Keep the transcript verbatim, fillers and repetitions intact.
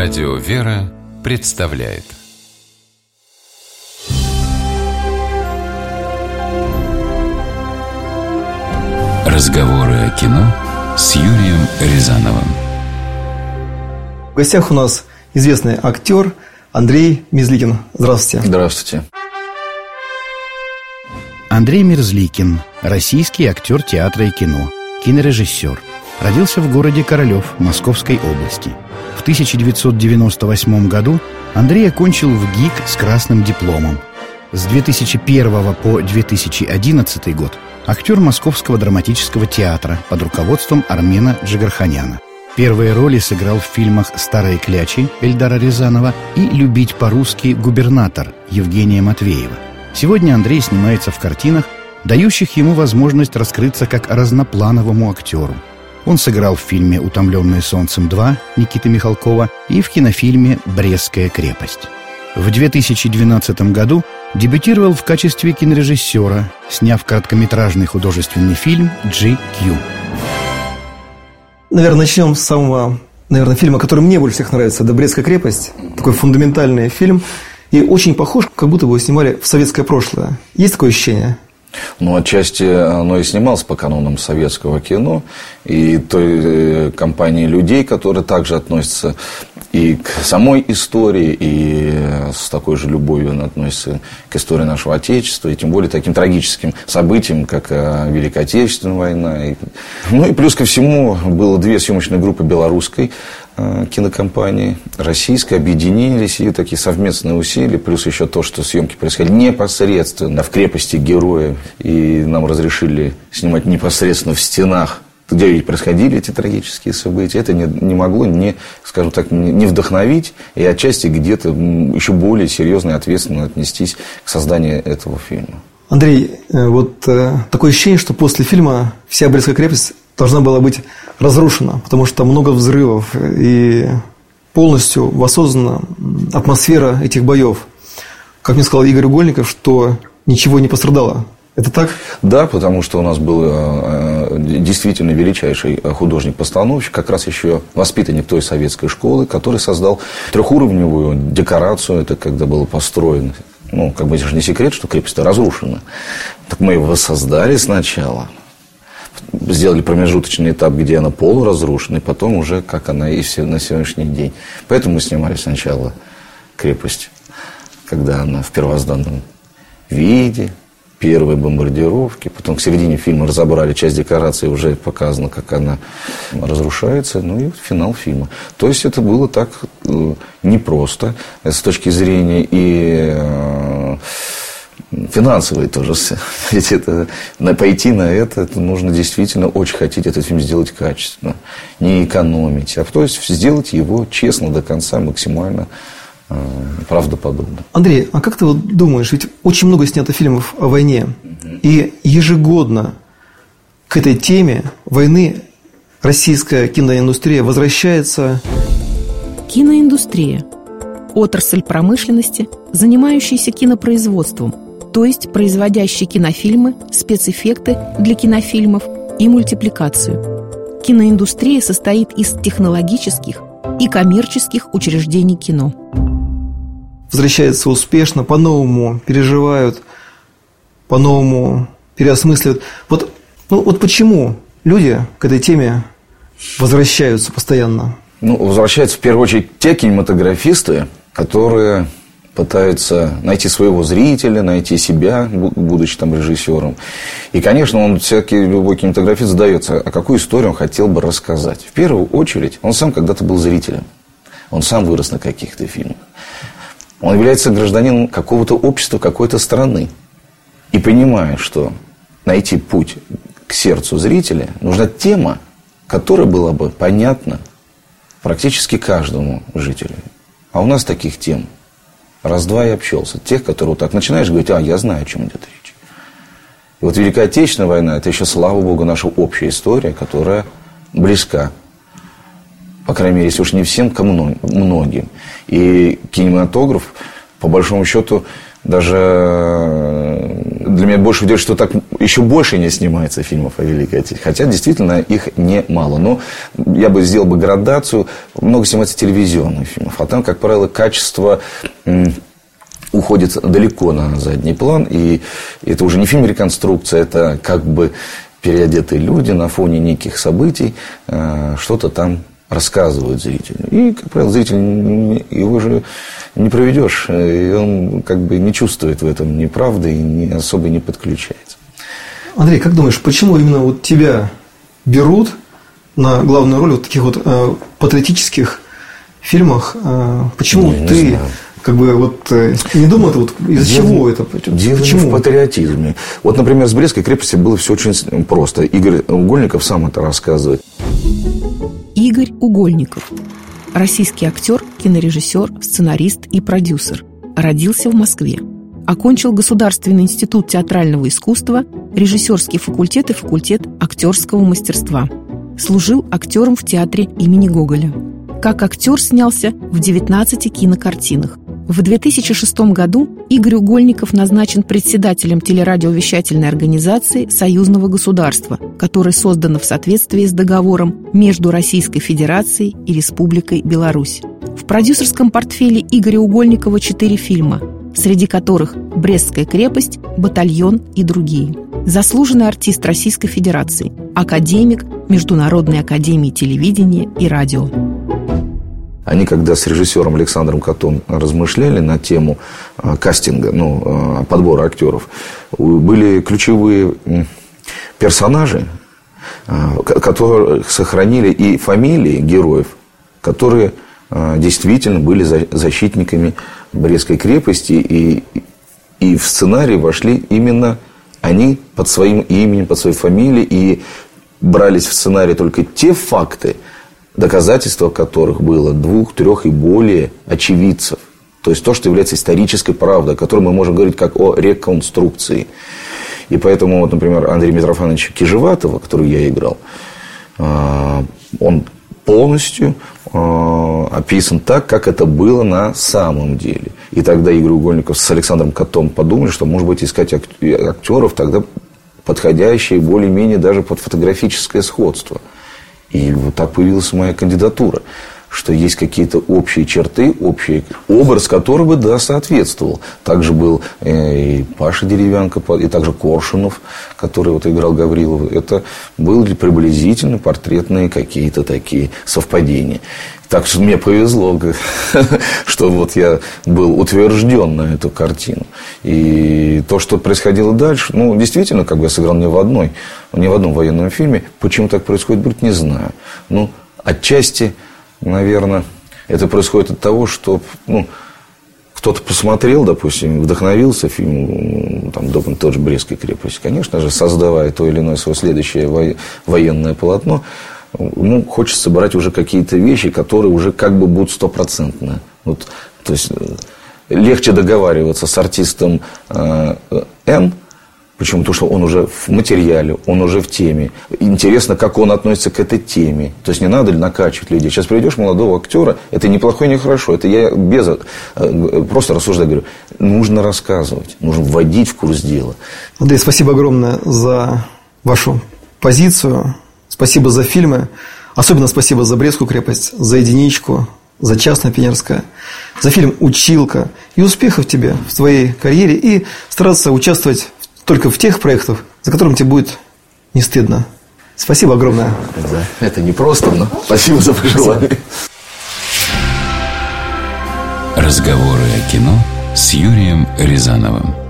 Радио «Вера» представляет разговоры о кино с Юрием Рязановым. В гостях у нас известный актер Андрей Мерзликин. Здравствуйте. Здравствуйте. Андрей Мерзликин – российский актер театра и кино, кинорежиссер. Родился в городе Королев Московской области. В тысяча девятьсот девяносто восьмом году Андрей окончил ВГИК с красным дипломом. С две тысячи первого по две тысячи одиннадцатый год актер Московского драматического театра под руководством Армена Джигарханяна. Первые роли сыграл в фильмах «Старые клячи» Эльдара Рязанова и «Любить по-русски. Губернатор» Евгения Матвеева. Сегодня Андрей снимается в картинах, дающих ему возможность раскрыться как разноплановому актеру. Он сыграл в фильме «Утомленные солнцем два» Никиты Михалкова и в кинофильме «Брестская крепость». В две тысячи двенадцатом году дебютировал в качестве кинорежиссера, сняв короткометражный художественный фильм «Джи Кью». Наверное, начнем с самого, наверное, фильма, который мне больше всех нравится. Это «Брестская крепость». Такой фундаментальный фильм. И очень похож, как будто бы его снимали в советское прошлое. Есть такое ощущение? Ну, отчасти оно и снималось по канонам советского кино, и той компании людей, которые также относятся и к самой истории, и с такой же любовью она относится к истории нашего Отечества, и тем более таким трагическим событиям, как Великая Отечественная война. Ну и плюс ко всему было две съемочные группы белорусской кинокомпании, российской, объединились, и такие совместные усилия, плюс еще то, что съемки происходили непосредственно в крепости Героя, и нам разрешили снимать непосредственно в стенах, где происходили эти трагические события. Это не, не могло не, скажем так, не вдохновить, и отчасти где-то еще более серьезно и ответственно отнестись к созданию этого фильма. Андрей, вот такое ощущение, что после фильма вся Брестская крепость должна была быть разрушена, потому что там много взрывов, и полностью воссоздана атмосфера этих боев. Как мне сказал Игорь Угольников, что ничего не пострадало. Это так? Да, потому что у нас был действительно величайший художник-постановщик, как раз еще воспитанник той советской школы, который создал трехуровневую декорацию. Это когда было построено. Ну, как бы это же не секрет, что крепость разрушена. Так мы его воссоздали сначала. Сделали промежуточный этап, где она полуразрушена, и потом уже как она и все на сегодняшний день. Поэтому мы снимали сначала крепость, когда она в первозданном виде, первые бомбардировки, потом к середине фильма разобрали часть декорации, уже показано, как она разрушается, ну и финал фильма. То есть это было так э, непросто с точки зрения и э, финансовые тоже. Ведь это, пойти на это, это нужно действительно очень хотеть этот фильм сделать качественно, не экономить, а то есть сделать его честно до конца, максимально э, правдоподобно. Андрей, а как ты вот думаешь, ведь очень много снято фильмов о войне, угу. И ежегодно к этой теме войны российская киноиндустрия возвращается. Киноиндустрия – отрасль промышленности, занимающаяся кинопроизводством, то есть производящий кинофильмы, спецэффекты для кинофильмов и мультипликацию. Киноиндустрия состоит из технологических и коммерческих учреждений кино. Возвращается успешно, по-новому переживают, по-новому переосмысливают. Вот, ну, вот почему люди к этой теме возвращаются постоянно? Ну, возвращаются в первую очередь те кинематографисты, которые пытаются найти своего зрителя, найти себя, будучи там режиссером. И, конечно, он, всякий, любой кинематографист задается, а какую историю он хотел бы рассказать. В первую очередь, он сам когда-то был зрителем. Он сам вырос на каких-то фильмах. Он является гражданином какого-то общества, какой-то страны. И понимая, что найти путь к сердцу зрителя, нужна тема, которая была бы понятна практически каждому жителю. А у нас таких тем раз-два и обчелся. Тех, которые вот так начинаешь говорить, а, я знаю, о чем идет речь. И вот Великая Отечественная война, это еще, слава богу, наша общая история, которая близка. По крайней мере, если уж не всем, ко многим. И кинематограф, по большому счету, даже для меня больше удивляет, что так еще больше не снимается фильмов о Великой Отечественной. Хотя, действительно, их немало. Но я бы сделал бы градацию. Много снимается телевизионных фильмов. А там, как правило, качество м- уходит далеко на задний план. И это уже не фильм-реконструкция. Это как бы переодетые люди на фоне неких событий э- что-то там рассказывают зрителю. И, как правило, зритель его же не проведешь. И он как бы не чувствует в этом ни правды и не, особо не подключается. Андрей, как думаешь, почему именно вот тебя берут на главную роль вот таких вот э, патриотических фильмах? Э, почему не, не ты знаю. как бы вот э, не думал, это вот из-за Дело, чего это? Дело почему? не в патриотизме. Вот, например, с Брестской крепостью было все очень просто. Игорь Угольников сам это рассказывает. Игорь Угольников. Российский актер, кинорежиссер, сценарист и продюсер. Родился в Москве. Окончил Государственный институт театрального искусства, режиссерский факультет и факультет актерского мастерства. Служил актером в театре имени Гоголя. Как актер снялся в девятнадцати кинокартинах. В две тысячи шестом году Игорь Угольников назначен председателем телерадиовещательной организации Союзного государства, которая создана в соответствии с договором между Российской Федерацией и Республикой Беларусь. В продюсерском портфеле Игоря Угольникова четыре фильма, среди которых «Брестская крепость», «Батальон» и другие. Заслуженный артист Российской Федерации, академик Международной академии телевидения и радио. Они, когда с режиссером Александром Котом размышляли на тему э, кастинга, ну, э, подбора актеров, были ключевые э, персонажи, э, которые сохранили и фамилии героев, которые э, действительно были за, защитниками Брестской крепости, и, и в сценарий вошли именно они под своим именем, под своей фамилией, и брались в сценарий только те факты, доказательства которых было двух, трех и более очевидцев. То есть то, что является исторической правдой, о которой мы можем говорить как о реконструкции. И поэтому, вот, например, Андрей Митрофанович Кижеватова, который я играл, он полностью описан так, как это было на самом деле. И тогда Игорь Угольников с Александром Котом подумали, что, может быть, искать актеров тогда подходящие более-менее даже под фотографическое сходство. И вот так появилась моя кандидатура, что есть какие-то общие черты, общий образ, который бы, да, соответствовал. Также был и Паша Деревянко, и также Коршунов, который вот играл Гаврилова. Это были приблизительно портретные какие-то такие совпадения. Так что мне повезло, что вот я был утвержден на эту картину. И то, что происходило дальше, ну, действительно, как бы я сыграл не в одной, не в одном военном фильме. Почему так происходит, будет, не знаю. Ну, отчасти, наверное, это происходит от того, что, ну, кто-то посмотрел, допустим, вдохновился фильмом, там, тот же «Брестская крепость», конечно же, создавая то или иное свое следующее военное полотно, ну, хочется брать уже какие-то вещи, которые уже как бы будут стопроцентные. Вот, то есть легче договариваться с артистом э, Н. Почему? Потому что он уже в материале, он уже в теме. Интересно, как он относится к этой теме. То есть не надо ли накачивать людей. Сейчас придешь молодого актера, это не плохое, не хорошо. Это я без, просто рассуждаю, говорю, нужно рассказывать, нужно вводить в курс дела. Андрей, спасибо огромное за вашу позицию. Спасибо за фильмы. Особенно спасибо за «Брестскую крепость», за «Единичку», за «Частное пионерское», за фильм «Училка». И успехов тебе в твоей карьере. И стараться участвовать только в тех проектах, за которым тебе будет не стыдно. Спасибо огромное. Да, это непросто, но спасибо за пожелание. Разговоры о кино с Юрием Рязановым.